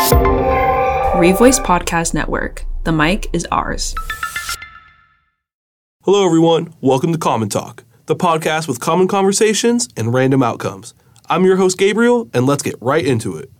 Revoice Podcast Network. The mic is ours. Hello, everyone. Welcome to Common Talk, the podcast with common conversations and random outcomes. I'm your host, Gabriel, and let's get right into it.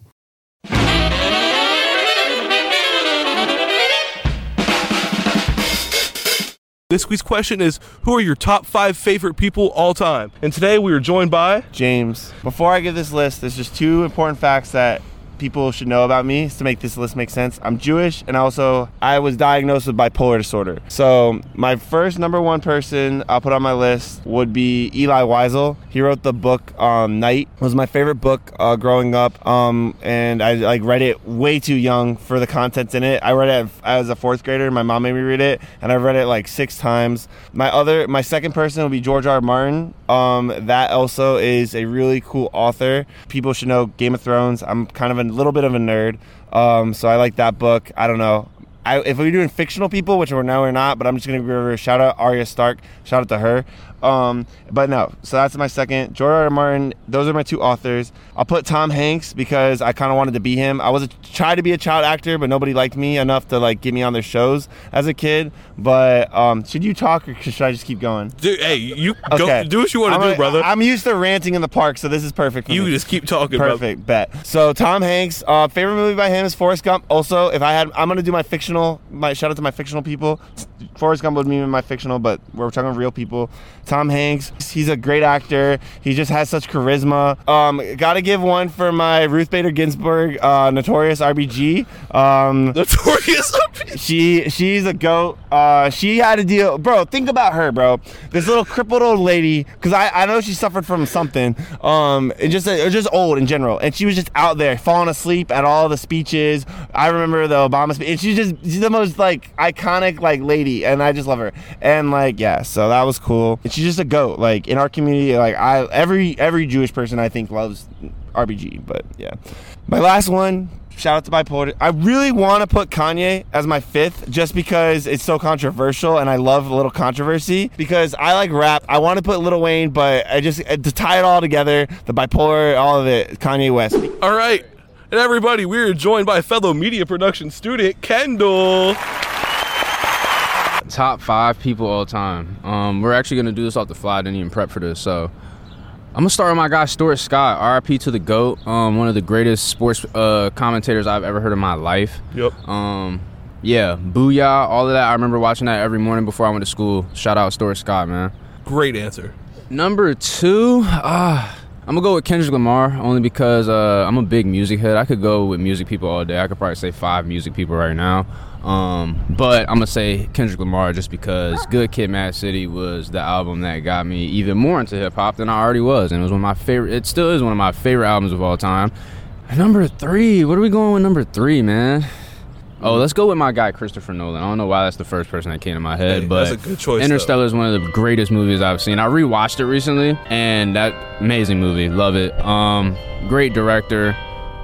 This week's question is, who are your top 5 favorite people all time? And today we are joined by James. Before I give this list, there's just 2 important facts that people should know about me to make this list make sense. I'm Jewish, and I was diagnosed with bipolar disorder. So my first number 1 person I'll put on my list would be Elie Wiesel. He wrote the book Night. It was my favorite book growing up, and I read it way too young for the contents in it. I read it as a 4th grader. My mom made me read it, and I read it 6 times. My second person would be George R. R. Martin. That also is a really cool author. People should know Game of Thrones. I'm kind of a little bit of a nerd, so I like that book. I don't know. If we're doing fictional people, which we're not, but I'm just going to give her a shout out. Arya Stark, shout out to her. But no, so that's my second. George R. R. Martin, those are my 2 authors. I'll put Tom Hanks because I kind of wanted to be him. I tried to be a child actor, but nobody liked me enough to get me on their shows as a kid. But should you talk or should I just keep going? Dude, hey, you go do what you want to do, brother. I'm used to ranting in the park, so this is perfect for me. You just keep talking. Perfect, bet. So Tom Hanks, favorite movie by him is Forrest Gump. Also, I'm going to do my shout out to my fictional people. Forrest Gump would be my fictional, but we're talking about real people. Tom Hanks, he's a great actor. He just has such charisma. Gotta give one for my Ruth Bader Ginsburg, Notorious RBG. Notorious RBG. She's a goat. She had to deal, bro. Think about her, bro. This little crippled old lady, because I know she suffered from something. Just old in general, and she was just out there falling asleep at all the speeches. I remember the Obama speech, and she's the most iconic lady, and I just love her. And so that was cool. And she's just a goat. In our community, every Jewish person I think loves RBG. But yeah, my last one. Shout out to bipolar. I really want to put Kanye as my 5th just because it's so controversial and I love a little controversy because I like rap. I want to put Lil Wayne, but to tie it all together, the bipolar, all of it, Kanye West. All right. And everybody, we are joined by fellow media production student, Kendall. Top 5 people all time. We're actually going to do this off the fly. I didn't even prep for this, so I'm going to start with my guy, Stuart Scott, RIP to the GOAT, one of the greatest sports commentators I've ever heard in my life. Yep. Yeah, Booyah, all of that. I remember watching that every morning before I went to school. Shout out Stuart Scott, man. Great answer. Number 2, I'm going to go with Kendrick Lamar, only because I'm a big music head. I could go with music people all day. I could probably say 5 music people right now. But I'm going to say Kendrick Lamar just because Good Kid, Mad City was the album that got me even more into hip-hop than I already was. And it was one of my favorite, it still is one of my favorite albums of all time. Number 3, what are we going with number 3, man? Oh, let's go with my guy, Christopher Nolan. I don't know why that's the first person that came to my head, but that's a good choice. Interstellar is one of the greatest movies I've seen. I rewatched it recently, and that amazing movie. Love it. Great director.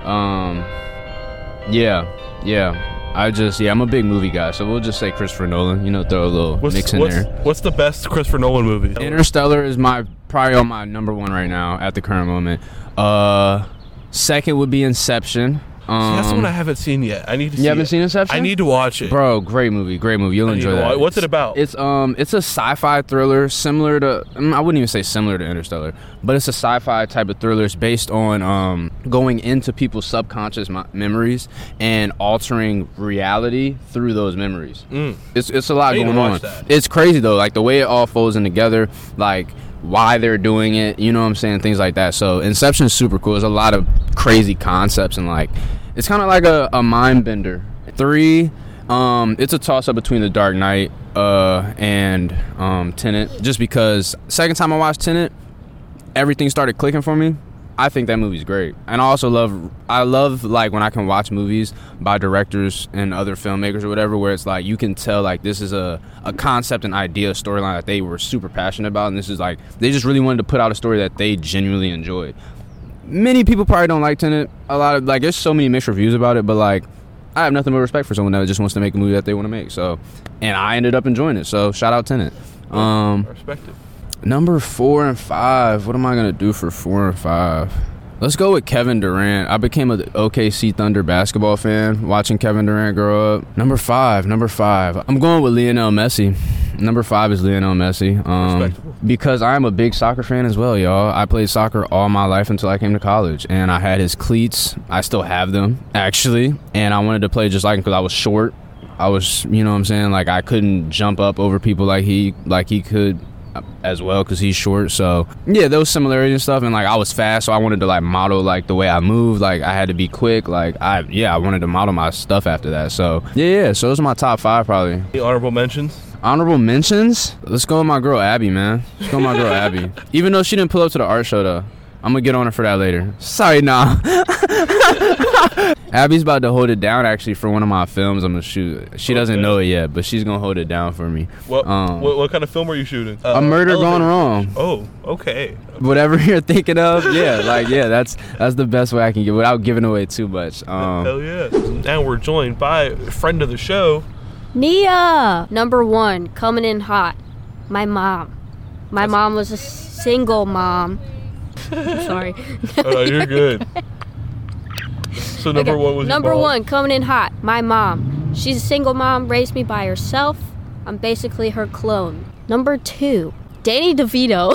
Yeah. I'm a big movie guy, so we'll just say Christopher Nolan. Throw a little mix in there. What's the best Christopher Nolan movie? Interstellar is probably on my number 1 right now at the current moment. Second would be Inception. That's the one I haven't seen yet. I need to see it. You haven't seen Inception? I need to watch it. Bro, great movie. You'll enjoy that. What's it about? It's a sci-fi thriller similar to, I wouldn't even say similar to Interstellar, but it's a sci-fi type of thriller. It's based on going into people's subconscious memories and altering reality through those memories. It's a lot going on. It's crazy though, the way it all folds in together, why they're doing it, you know what I'm saying, things like that. So Inception is super cool. There's a lot of crazy concepts and it's kind of like a mind bender. 3, it's a toss up between The Dark Knight and Tenet, just because second time I watched Tenet, everything started clicking for me. I think that movie's great. And I love when I can watch movies by directors and other filmmakers or whatever, where it's you can tell this is a concept and idea storyline that they were super passionate about, and this is they just really wanted to put out a story that they genuinely enjoyed. Many people probably don't like Tenet. A lot of there's so many mixed reviews about it, but I have nothing but respect for someone that just wants to make a movie that they want to make. So, and I ended up enjoying it. So shout out Tenet. Respect it. Number 4 and 5. What am I gonna do for 4 and 5? Let's go with Kevin Durant. I became an OKC Thunder basketball fan watching Kevin Durant grow up. Number five. I'm going with Lionel Messi. Number 5 is Lionel Messi. Because I'm a big soccer fan as well, y'all. I played soccer all my life until I came to college, and I had his cleats. I still have them, actually, and I wanted to play just like him because I was short. I was, you know what I'm saying, like I couldn't jump up over people like he could as well because he's short. So yeah, those similarities and stuff, and like I was fast, so I wanted to like model like the way I moved. Like I had to be quick. Like I wanted to model my stuff after that. So yeah. So those are my top 5 probably. Any honorable mentions? Honorable mentions? Let's go with my girl Abby, man. Let's go with my girl Abby. Even though she didn't pull up to the art show though, I'm gonna get on her for that later. Sorry, nah. Abby's about to hold it down actually for one of my films I'm gonna shoot. She doesn't know it yet, but she's gonna hold it down for me. What kind of film are you shooting? A Murder Gone Wrong. Oh, okay. Whatever you're thinking of, that's the best way I can give without giving away too much. Hell yeah. Now we're joined by a friend of the show, Nia. Number 1, coming in hot. My mom. My mom was a single mom. I'm sorry. Oh, you're good. So number 1 was number 1, coming in hot. My mom. She's a single mom, raised me by herself. I'm basically her clone. Number 2, Danny DeVito.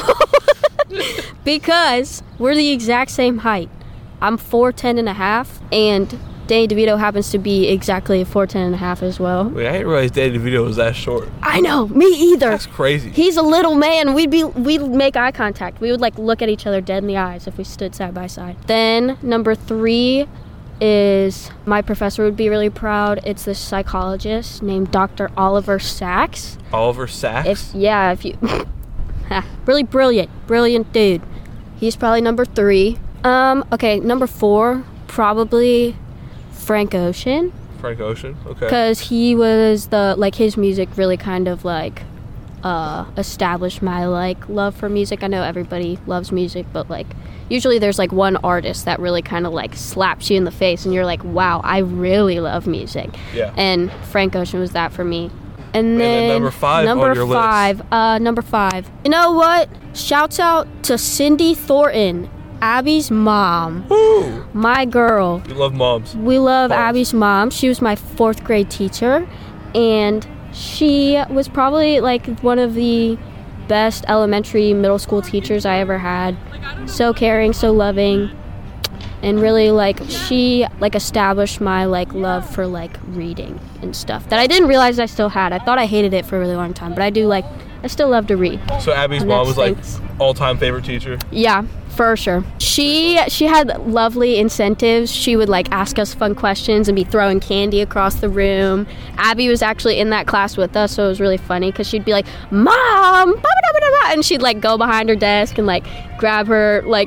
Because we're the exact same height. I'm 4'10 and a half, and Danny DeVito happens to be exactly 4'10 and a half as well. Wait, I didn't realize Danny DeVito was that short. I know, me either. That's crazy. He's a little man. We'd make eye contact. We would like look at each other dead in the eyes if we stood side by side. Then number 3 is, my professor would be really proud. It's this psychologist named Dr. Oliver Sacks. Oliver Sacks? If you really brilliant dude. He's probably number 3. Okay, number 4, probably Frank Ocean. Frank Ocean, okay. Because he was his music really kind of like established my like love for music. I know everybody loves music, but like usually there's like one artist that really kind of like slaps you in the face and you're like, wow, I really love music. Yeah. And Frank Ocean was that for me. And then number 5 on your list. Number 5. You know what? Shouts out to Cindy Thornton, Abby's mom. Woo! My girl. We love moms. We love Abby's mom. She was my 4th grade teacher, and she was probably like one of the best elementary, middle school teachers I ever had. So caring, so loving, and really like she like established my like love for like reading and stuff that I didn't realize I still had. I thought I hated it for a really long time, but I still love to read. So Abby's mom was like all-time favorite teacher? Yeah, for sure. She had lovely incentives. She would like ask us fun questions and be throwing candy across the room. Abby was actually in that class with us, so it was really funny because she'd be like, "Mom!" and she'd like go behind her desk and like grab her like.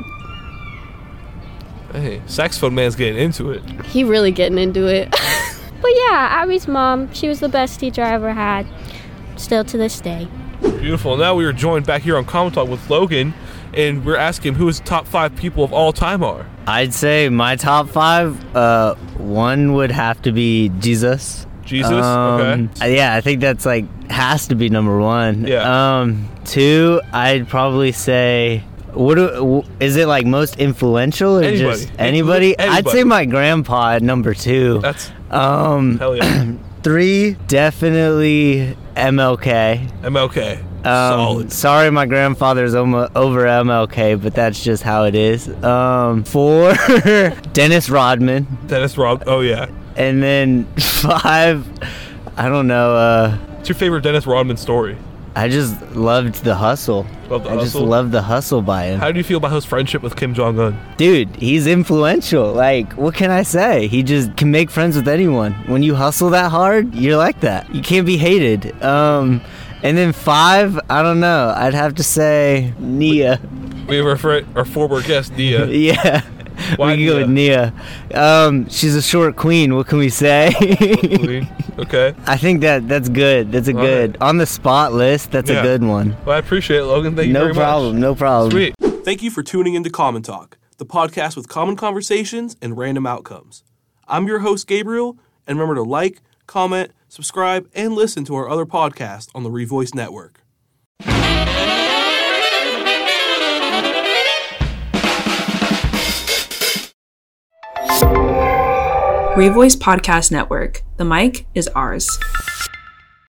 Hey, saxophone man's getting into it. He really getting into it. But yeah, Abby's mom, she was the best teacher I ever had. Still to this day. Beautiful. Now we are joined back here on Common Talk with Logan, and we're asking who his top 5 people of all time are. I'd say my top 5, one would have to be Jesus. Jesus? Okay. Yeah, I think that's like has to be number 1. Yeah. 2, I'd probably say, is it like most influential or anybody. Just anybody? I'd say my grandpa at number 2. That's hell yeah. 3, definitely MLK. MLK. Solid. Sorry my grandfather's over MLK, but that's just how it is. 4, Dennis Rodman. Oh yeah. And then 5, I don't know. What's your favorite Dennis Rodman story? I just loved the hustle. Just loved the hustle by him. How do you feel about his friendship with Kim Jong-un? Dude, he's influential. Like, what can I say? He just can make friends with anyone. When you hustle that hard, you're like that. You can't be hated. And then 5, I don't know. I'd have to say Nia. We have our former guest, Nia. Yeah. Why we can go with Nia. She's a short queen. What can we say? Okay. I think that's good. That's a good on the spot list. That's a good one. Well, I appreciate it, Logan. Thank you very much. No problem. Sweet. Thank you for tuning into Common Talk, the podcast with common conversations and random outcomes. I'm your host, Gabriel, and remember to like, comment, subscribe, and listen to our other podcasts on the Revoice Network. Revoice Podcast Network. The mic is ours.